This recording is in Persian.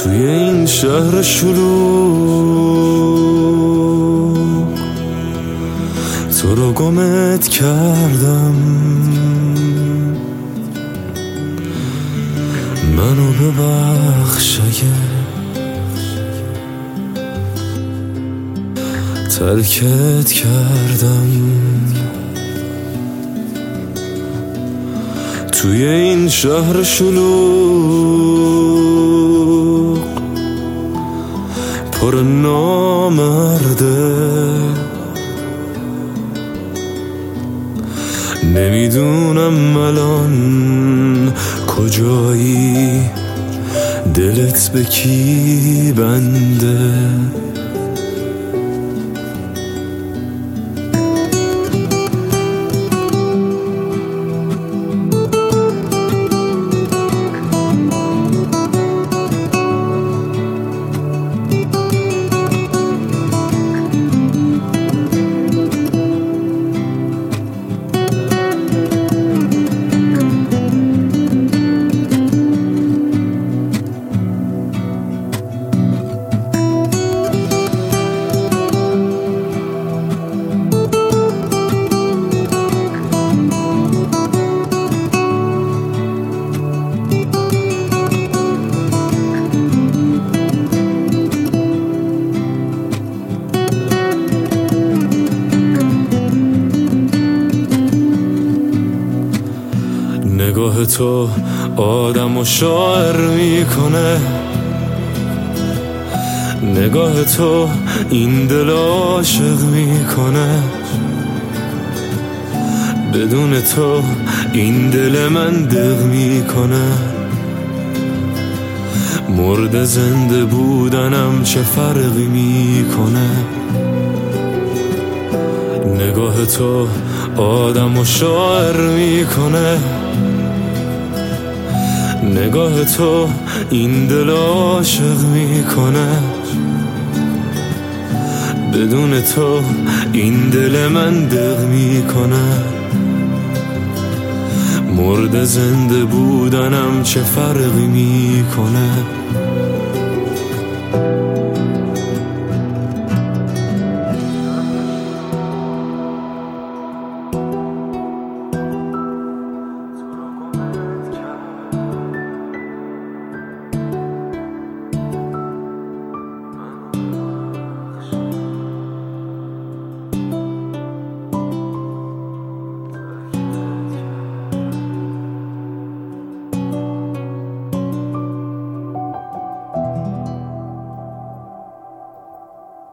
توی این شهر شلوغ تو رو گمت کردم، منو ببخش اگه ترکت کردم. توی این شهر شلوغ پر نامرده، نمیدونم الان کجایی، دلت به کی بنده. نگاه تو آدمو شاعر میکنه، نگاه تو این دل عاشق میکنه، بدون تو این دل من دق میکنه. مرد زنده بودنم چه فرقی میکنه، نگاه تو آدمو شاعر میکنه، نگاه تو این دل عاشق میکنه، بدون تو این دل من دق میکنه. مرد زنده بودنم چه فرقی میکنه.